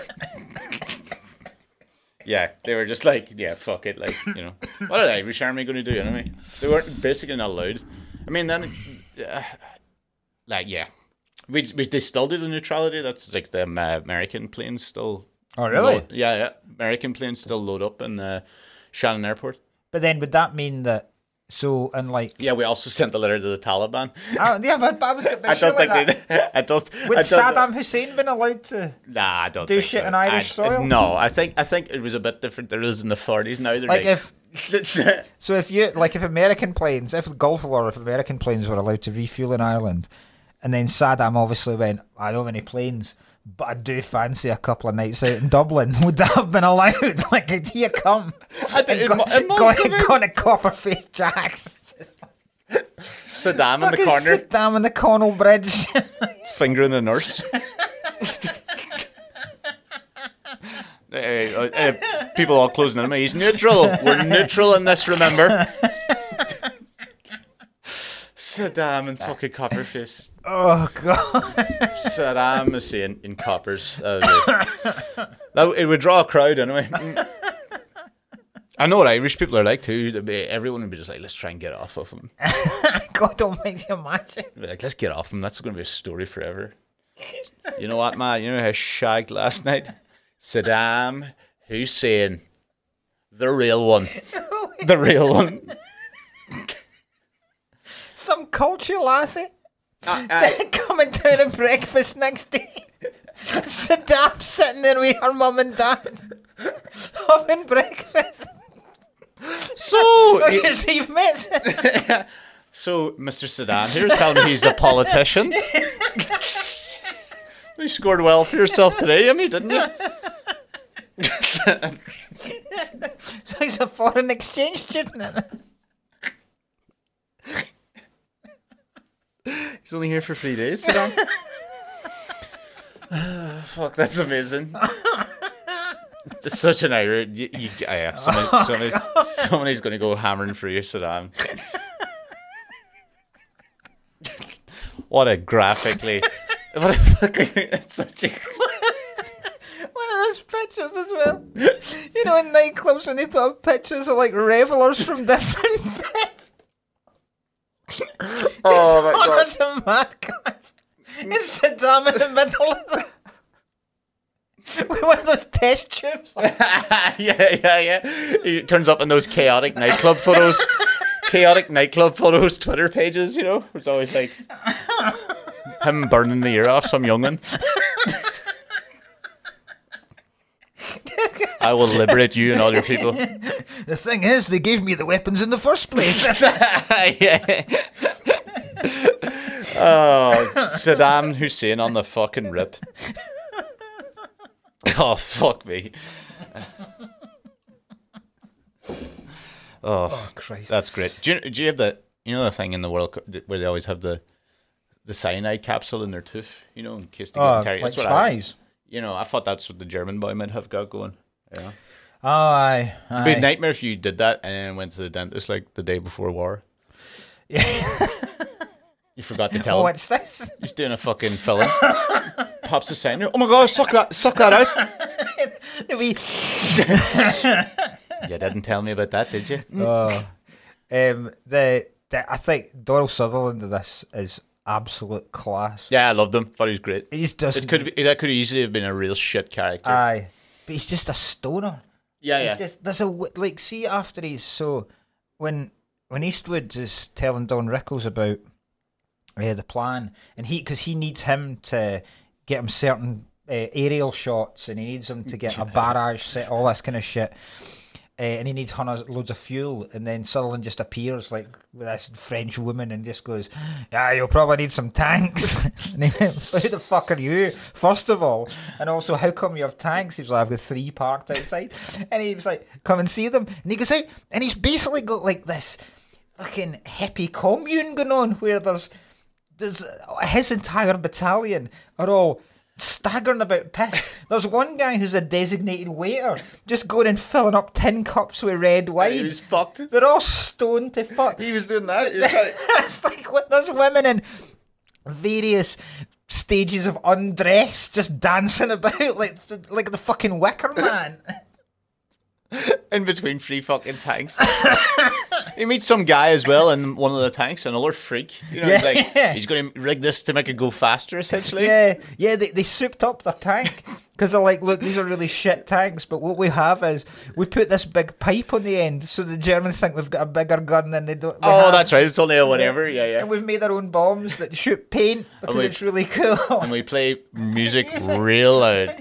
Yeah, they were just like, yeah, fuck it, like, you know, what are the Irish Army going to do anyway? They weren't basically not allowed. I mean, then, uh, like, yeah, we, we they still do the neutrality. That's like the uh, American planes still. Oh, really? Load, yeah, yeah, American planes still load up in uh, Shannon Airport. But then would that mean that? So and like Yeah, we also sent a letter to the Taliban. oh, yeah, but, but I was. But I don't think that. they. I don't. Would I don't, Saddam Hussein been allowed to? Nah, I don't do think shit so. on Irish I, soil? No, I think I think it was a bit different. There is in the forties now. They're Like like, if so, if you like if American planes, if the Gulf War, if American planes were allowed to refuel in Ireland, and then Saddam obviously went, I don't have any planes, but I do fancy a couple of nights out in Dublin. Would that have been allowed? Like, here come, I think it, go, mu- it must go, have been. go to Copperface Jacks. Saddam in the Fucking corner, Saddam in the Connell Bridge. fingering a nurse. Hey, uh, uh, people all closing in. He's neutral. We're neutral in this. Remember, Saddam and fucking Copperface. Oh god. Saddam Hussein in coppers. That would be- that, it would draw a crowd anyway. I know what Irish people are like too. They'd be- Everyone would be just like, let's try and get off of him. God, don't make you imagine. They'd be like, let's get off him. That's going to be a story forever. You know what, man? You know how I shagged last night? Saddam Hussein. The real one. The real one. Some culture lassie Uh, uh, coming to the breakfast next day. Saddam sitting there with her mum and dad having breakfast. so, Because you've met. so, Mister Saddam here is telling me he's a politician. You scored well for yourself today, Emmy, didn't you? So he's a foreign exchange student. He's only here for three days, Saddam. uh, fuck, that's amazing. It's such an Irish. You, you, uh, yeah, somebody, Oh, somebody's, somebody's going to go hammering for you, Saddam. What a graphically. What a fucking. It's such a. One of those pictures as well. You know, in nightclubs when they put up pictures of like revelers from different bits. Oh my god. Just a mad guys. It's Saddam in the middle of the... with one of those test tubes. yeah, yeah, yeah. He turns up in those chaotic nightclub photos. Chaotic nightclub photos, Twitter pages, you know? It's always like him burning the ear off some young'un. I will liberate you and all your people. The thing is, they gave me the weapons in the first place. yeah. Oh, Saddam Hussein on the fucking rip. Oh, fuck me. Oh, Oh, Christ. that's great. Do you, do you have the, you know the thing in the World Cup where they always have the the cyanide capsule in their tooth, you know, in case they Oh, get carried? like That's what I, spies. you know, I thought that's what the German boy might have got going. Yeah. Oh, aye. It'd be a aye. nightmare if you did that and then went to the dentist like the day before war. You forgot to tell Oh, him. what's this? He's doing a fucking filling. Pops the sign. Oh my god, suck that, suck that out. The wee- You didn't tell me about that, did you? Oh. Um, the, the I think Donald Sutherland of this is absolute class. Yeah, I loved him. Thought he was great. He's just It could be, that could easily have been a real shit character. aye, but he's just a stoner. yeah, He's yeah. just, there's a w- like see after he's so when when Eastwood is telling Don Rickles about uh, the plan, and he because he needs him to get him certain uh, aerial shots, and he needs him to get a barrage set, all this kind of shit. Uh, and he needs hunters, loads of fuel, and then Sutherland just appears like with this French woman and just goes, "Yeah, you'll probably need some tanks." And he went, "Who the fuck are you, first of all? And also, how come you have tanks?" He was like, "I've got three parked outside." And he was like, "Come and see them." And he goes out, and he's basically got like this fucking hippie commune going on where there's there's his entire battalion are all staggering about piss. There's one guy who's a designated waiter, just going and filling up tin cups with red wine. He was fucked. They're all stoned to fuck. He was doing that. He was like, It's like what- there's women in various stages of undress, just dancing about like like the fucking Wicker Man. in between three fucking tanks. You meet some guy as well in one of the tanks, another freak. You know, he's like, Yeah. he's going to rig this to make it go faster, essentially. Yeah, yeah, they, they souped up their tank because they're like, look, these are really shit tanks, but what we have is we put this big pipe on the end so the Germans think we've got a bigger gun than they don't. they Oh, have. that's right. It's only a whatever. Yeah, yeah. And we've made our own bombs that shoot paint because we- it's really cool. And we play music real loud.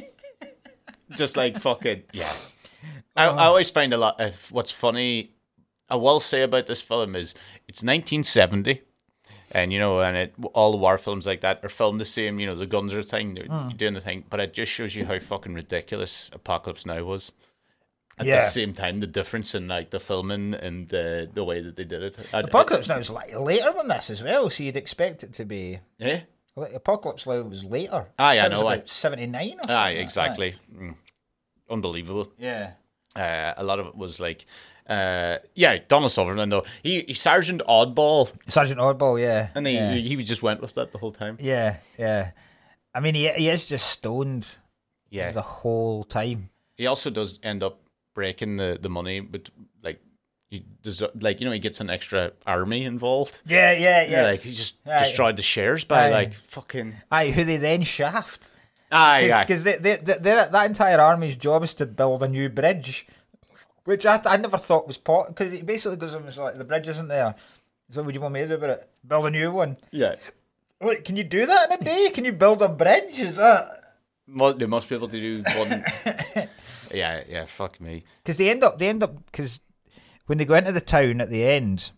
Just like fucking, yeah. I, I always find a lot of what's funny, I will say about this film is it's nineteen seventy. And, you know, and it, all the war films like that are filmed the same. You know, the guns are a thing, they're Mm. doing the thing. But it just shows you how fucking ridiculous Apocalypse Now was. At Yeah. the same time, the difference in like the filming and the the way that they did it. I- Apocalypse Now is like later than this as well, so you'd expect it to be. Yeah. Like, Apocalypse Now was later. Aye, I It was know, aye. about seventy-nine or something. Aye, like that. exactly. Mm. Unbelievable. Yeah. Uh, a lot of it was like, uh, yeah, Donald Sutherland though. He, he Sergeant Oddball, Sergeant Oddball, yeah. and he yeah. he just went with that the whole time. Yeah, yeah. I mean, he he is just stoned Yeah. the whole time. He also does end up breaking the, the money, but like he does, like you know he gets an extra army involved. Yeah, yeah, yeah. Yeah, like he just Aye. destroyed the shares by Aye. like fucking. Aye, who they then shaft. Aye, aye. Because they, they, they, that entire army's job is to build a new bridge, which I, I never thought was part. Because it basically goes on, it's like, the bridge isn't there. So what do you want me to do about it? Build a new one. Yeah. Wait, can you do that in a day? Can you build a bridge? Is that... Mo- They must be able to do one. yeah, yeah. Fuck me. Because they end up, they end up, because when they go into the town at the end,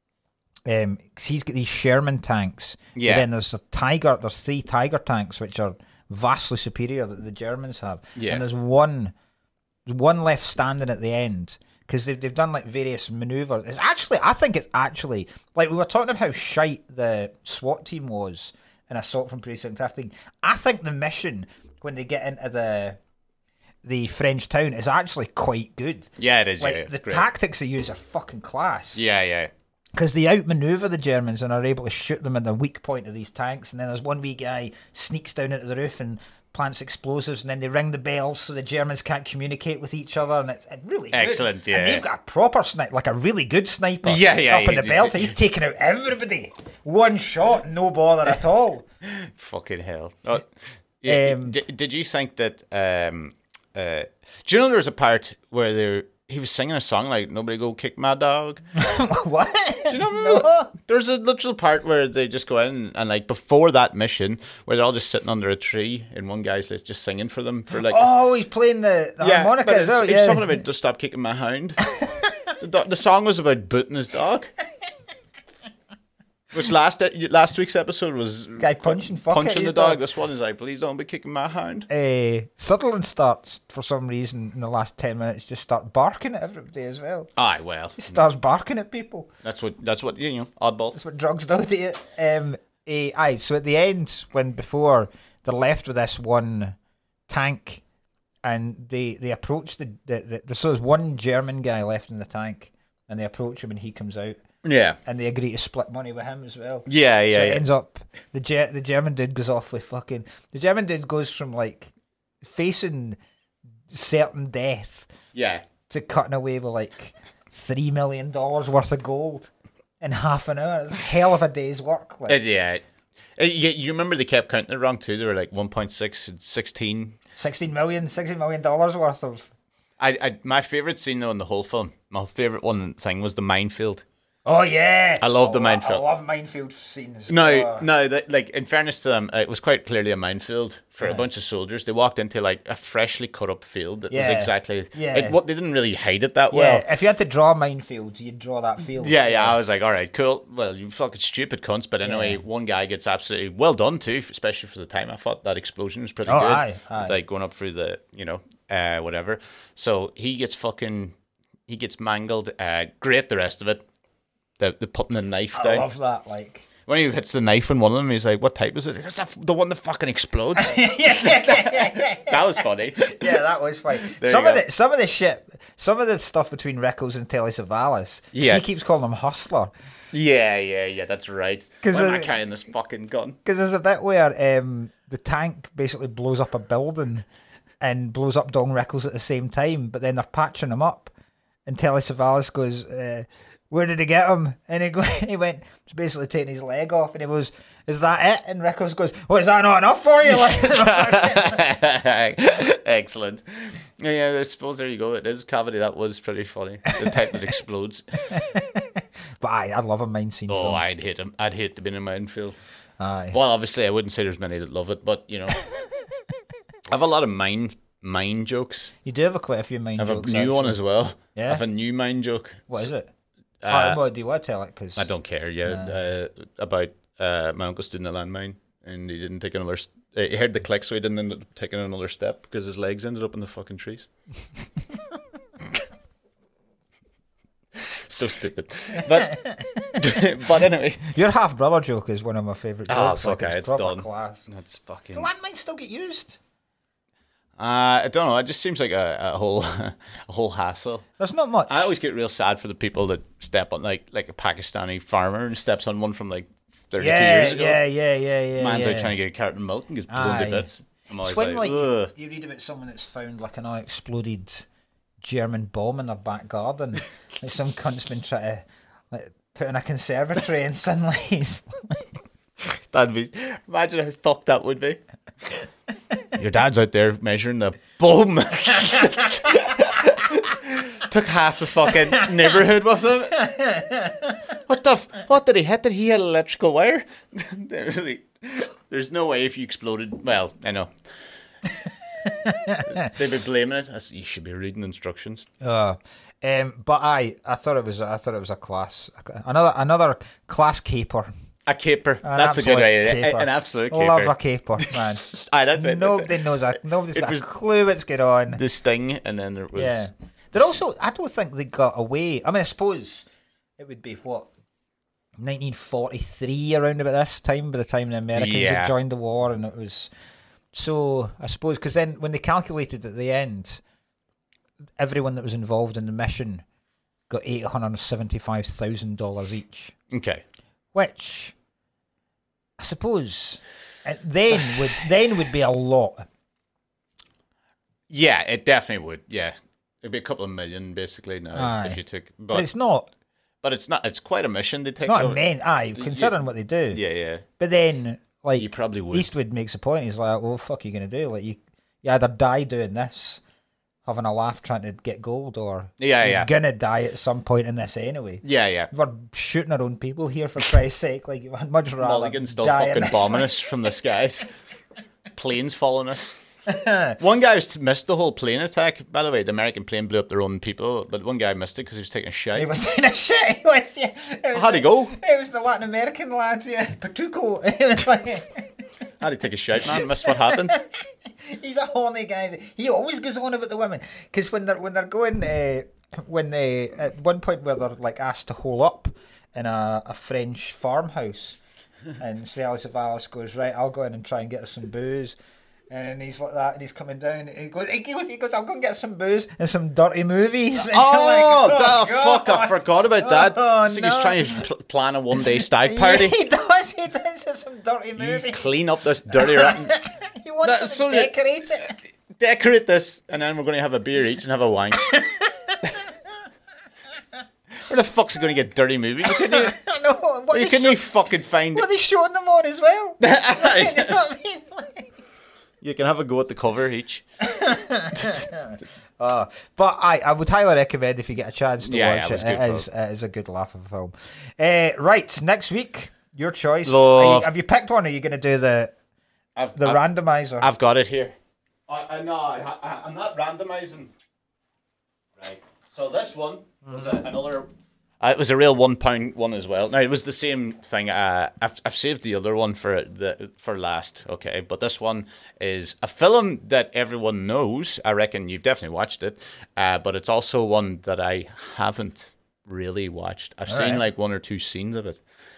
um, 'cause he's got these Sherman tanks. but Yeah. then there's a Tiger, there's three Tiger tanks, which are vastly superior that the Germans have. Yeah. And there's one, there's one left standing at the end. Because they've, they've done like various manoeuvres. It's actually, I think it's actually, like we were talking about how shite the SWAT team was in Assault from Precinct thirteen. I think the mission, when they get into the the French town, is actually quite good. Yeah, it is. Like, yeah, it's the great. tactics they use are fucking class. Yeah, yeah. Because they outmaneuver the Germans and are able to shoot them in the weak point of these tanks. And then there's one wee guy sneaks down into the roof and plants explosives, and then they ring the bells so the Germans can't communicate with each other. And it's, it's really good. Excellent, yeah. And they've got a proper sniper, like a really good sniper. Yeah, yeah, Up in yeah. the belt. He's taking out everybody. One shot, no bother at all. Fucking hell. Oh, yeah, Um, did, did you think that? Um, uh, do you know there was a part where there he was singing a song like "Nobody Go Kick My Dog"? What? Do you know? No. There's a literal part where they just go in and like before that mission, where they're all just sitting under a tree and one guy's like, just singing for them for like. Oh, he's playing the, the yeah, harmonica but as it's, well. it's Yeah. something about just stop kicking my hound. the, do- the song was about booting his dog. Which last e- last week's episode was Guy punching fuck punching at the his dog. dog. This one is like, please don't be kicking my hound. uh, Sutherland starts, for some reason, in the last ten minutes, just start barking at everybody as well. Aye, well, He starts barking at people. that's what that's what you know, oddball. That's what drugs do to you. Um, eh, aye, so at the end, when before they're left with this one tank, and they, they approach the, the, the, the so there's one German guy left in the tank, and they approach him and he comes out, Yeah, and they agree to split money with him as well. yeah, yeah. so it yeah. ends up the Ge- the German dude goes off with fucking the German dude goes from like facing certain death Yeah. to cutting away with like three million dollars worth of gold in half an hour. It's a hell of a day's work. Like Uh, yeah. Uh, You, you remember they kept counting it wrong too. They were like one point six and sixteen. sixteen million, sixteen million dollars worth of. I, I, my favorite scene though in the whole film, my favorite one thing was the minefield. Oh yeah, I love the Oh, minefield. I love minefield scenes. No, Oh. no, that, like in fairness to them, it was quite clearly a minefield for a Yeah. bunch of soldiers. They walked into like a freshly cut up field that Yeah. was exactly. Yeah. It, what they didn't really hide it that Yeah, well. if you had to draw minefields, you'd draw that field. Yeah, yeah, I was like, all right, cool. Well, you fucking stupid cunts. But anyway, Yeah. one guy gets absolutely well done too, especially for the time. I thought that explosion was pretty Oh, good. aye, aye. Like going up through the, you know, uh, whatever. So he gets fucking, he gets mangled. Uh, great, the rest of it. The, the putting the knife I down. love that. Like, when he hits the knife on one of them, he's like, "What type is it?" It's the one that fucking explodes. That was funny. Yeah, that was funny. There Some you of go. the some of the shit, some of the stuff between Rickles and Telly Savalas. Yeah. He keeps calling him Hustler. Yeah, yeah, yeah. That's right. 'Cause Why am uh, I carrying this fucking gun? Because there's a bit where um, the tank basically blows up a building and blows up Don Rickles at the same time, but then they're patching him up. And Telly Savalas goes, uh, "Where did he get him?" And he, go, he went, "He's basically taking his leg off." And he goes, "Is that it?" And Rickles goes, "Well, is that not enough for you?" Excellent. Yeah, I suppose there you go. It is Cavity. That was pretty funny. The type that explodes. But aye, I love a mine scene Oh, film. I'd hate him. I'd hate to be in a minefield. Aye. Well, obviously, I wouldn't say there's many that love it, but you know, I have a lot of mine mine jokes. You do have a quite a few mine I have jokes. a new actually. one as well. Yeah? I have a new mine joke. What is it? Uh, oh, well, do you want to tell it? Cause I don't care. Yeah, uh, about uh, my uncle stood in a landmine and he didn't take another. St- uh, he heard the click, so he didn't end up taking another step because his legs ended up in the fucking trees. So stupid, but but anyway. Your half brother joke is one of my favourite Ah, jokes. fuck like, it, it's it's proper done. class. That's fucking. Do landmines still get used? Uh, I don't know. It just seems like a, a whole a whole hassle. There's not much. I always get real sad for the people that step on like like a Pakistani farmer and steps on one from like thirty-two yeah, years ago. yeah, yeah, yeah, yeah. Man's yeah. out trying to get a carton of milk and gets blown to Aye. bits. I'm always It's when like, like, ugh. you, you read about someone that's found like an unexploded German bomb in their back garden. Like some cunt's been trying to like put in a conservatory and suddenly he's That'd be. Imagine how fucked that would be. Your dad's out there measuring the boom. Took half the fucking neighborhood with him. What the? F- what did he hit? Did he hit electrical wire? Really, there's no way if you exploded. Well, I know. They'd be blaming it. As you should be reading instructions. uh, um, but I, I thought it was, I thought it was a class, another, another class caper. A caper. An That's a good absolute way. caper. An absolute caper. Love a caper, man. Aye, that's it. Nobody That's it. knows. A, nobody's It got was- a clue what's going on. The sting, and then there was. Yeah. They're also, I don't think they got away. I mean, I suppose it would be what, nineteen forty-three around about this time, by the time the Americans Yeah. had joined the war, and it was. So, I suppose, because then when they calculated at the end, everyone that was involved in the mission got eight hundred seventy-five thousand dollars each, Okay. which I suppose uh, then would then would be a lot. Yeah, it definitely would. Yeah, it'd be a couple of million basically now Aye. if you took. But, But it's not. but it's not. It's quite a mission they It's take. not over. immense. Aye, considering what they do. Yeah, yeah. But then, like, You probably would. Eastwood makes a point. He's like, "Well, what the fuck are you gonna do? Like, you, you either die doing this, having a laugh trying to get gold, or Yeah, you're yeah. gonna die at some point in this anyway. Yeah, yeah. We're shooting our own people here for Christ's sake. Like, I'd much rather Mulligan's still die in fucking this bombing way. us from the skies. Planes following us. One guy was missed the whole plane attack. By the way, the American plane blew up their own people, but one guy missed it because he was taking a shit. He was doing a shit. He was, yeah. It was How'd he the- go? It was the Latin American lads, yeah. Patuco. It was like. How'd he take a shit, man? Missed what happened. He's a horny guy. He always goes on about the women because when they're when they're going, uh, when they at one point where they're like asked to hole up in a, a French farmhouse, and Telly Savalas goes, "Right, I'll go in and try and get us some booze." And he's like that, and he's coming down. And he goes, he goes, he goes, "I'll go and get some booze and some dirty movies." And Oh, you're like, that, God. fuck! I forgot about that. Oh, It's like he's no. trying to pl- plan a one-day stag party. Yeah, he does. He does have some dirty You movies. clean up this dirty rat. He wants That's to so- decorate it. Decorate this, and then we're going to have a beer each and have a wine. Where the fuck's it going to get dirty movies? You couldn't even, I know. What you they couldn't show- even fucking find what are it. they showing them on as well? You know what I mean? Like- You can have a go at the cover each. Uh, but I, I would highly recommend if you get a chance to Yeah, yeah, watch it was it. good It is, it is a good laugh of a film. Uh, right, next week, your choice. Love. Are you, have you picked one? Or are you going to do the I've, the I've, randomizer? I've got it here. I, I no, I, I, I'm not randomizing. Right. So this one was a, another. Uh, it was a real one pound one as well. Now it was the same thing. Uh, I've I've saved the other one for the for last. Okay, but this one is a film that everyone knows. I reckon you've definitely watched it. Uh, but it's also one that I haven't really watched. I've All seen right. like one or two scenes of it,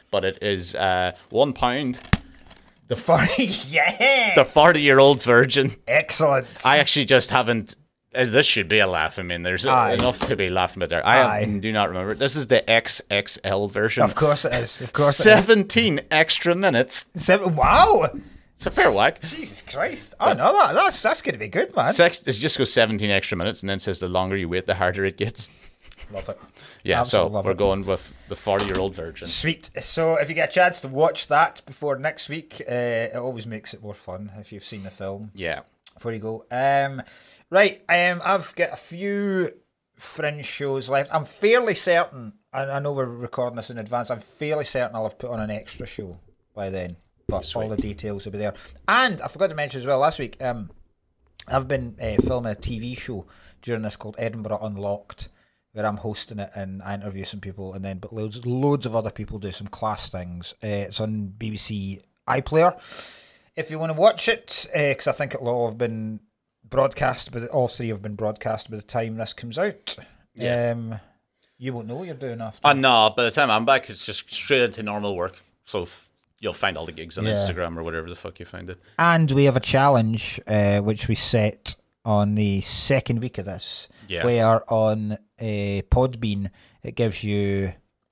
but it is uh, one pound. The forty, yes! The forty-year-old virgin. Excellent. I actually just haven't... Uh, this should be a laugh. I mean, there's a, enough to be laughing about there. I have, do not remember. This is the X X L version. Of course it is. Of course seventeen it is. extra minutes. Seven, wow! It's a fair whack. Jesus Christ. Oh, no, that, that's that's going to be good, man. Sex, it just goes seventeen extra minutes, and then says the longer you wait, the harder it gets. Love it. Yeah, Absolutely so we're it. going with the forty-year-old virgin. Sweet. So if you get a chance to watch that before next week, uh, it always makes it more fun if you've seen the film. Yeah. Before you go. Um, right, um, I've got a few fringe shows left. I'm fairly certain, I, I know we're recording this in advance, I'm fairly certain I'll have put on an extra show by then. But Sweet. All the details will be there. And I forgot to mention as well, last week, um, I've been uh, filming a T V show during this called Edinburgh Unlocked, where I'm hosting it and I interview some people, and then but loads loads of other people do some class things. Uh, it's on B B C iPlayer. If you want to watch it, because uh, I think it'll all have been broadcast, but all three have been broadcast by the time this comes out. Yeah. Um, you won't know what you're doing after. Uh, no, by the time I'm back, it's just straight into normal work. So f- you'll find all the gigs on yeah. Instagram or whatever the fuck you find it. And we have a challenge, uh, which we set on the second week of this, yeah. where on uh, Podbean, it gives you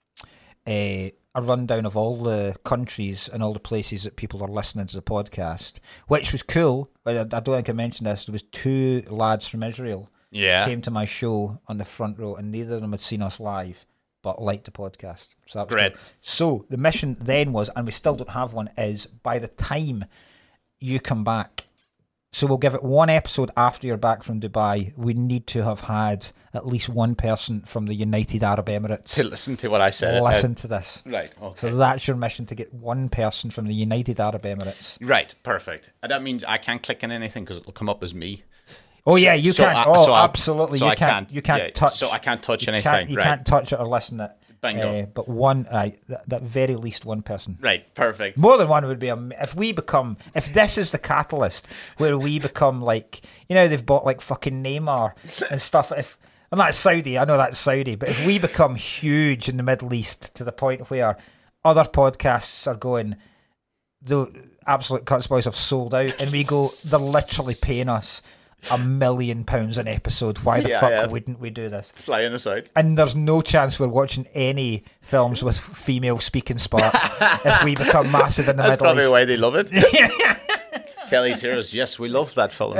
a, a rundown of all the countries and all the places that people are listening to the podcast, which was cool. I, I don't think I mentioned this. There was two lads from Israel yeah. came to my show on the front row, and neither of them had seen us live, but liked the podcast. So that was Great. Cool. So the mission then was, and we still don't have one, is by the time you come back, so we'll give it one episode after you're back from Dubai, we need to have had at least one person from the United Arab Emirates to listen to what I said. Listen uh, to this. Right, okay. So that's your mission, to get one person from the United Arab Emirates. Right, perfect. And that means I can't click on anything because it'll come up as me. Oh yeah, you so can't. I, oh, so absolutely. So you I can't, can't. You can't yeah, touch. So I can't touch you anything. Can't, you right. can't touch it or listen it. Bingo. Uh, but one, uh, that, that very least one person. Right, perfect. More than one would be, am- if we become, if this is the catalyst where we become like, you know, they've bought like fucking Neymar and stuff. If, and that's Saudi, I know that's Saudi, but if we become huge in the Middle East to the point where other podcasts are going, the Absolute Cuts Boys have sold out, and we go, they're literally paying us a million pounds an episode. Why the yeah, fuck yeah. wouldn't we do this? Flying us out. And there's no chance we're watching any films with female speaking spots if we become massive in the That's Middle East. That's probably why they love it. Kelly's Heroes. Yes, we love that film.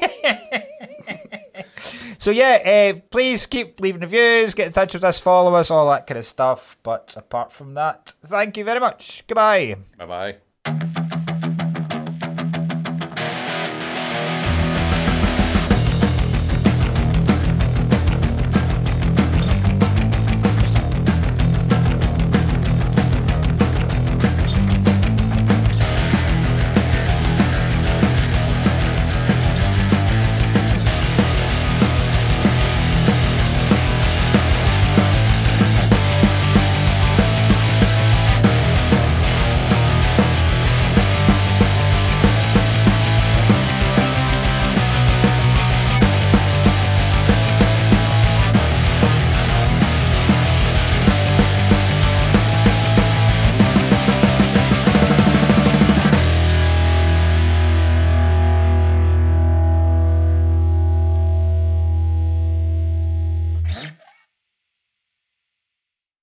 So yeah, uh, please keep leaving reviews, get in touch with us, follow us, all that kind of stuff. But apart from that, thank you very much. Goodbye. Bye-bye.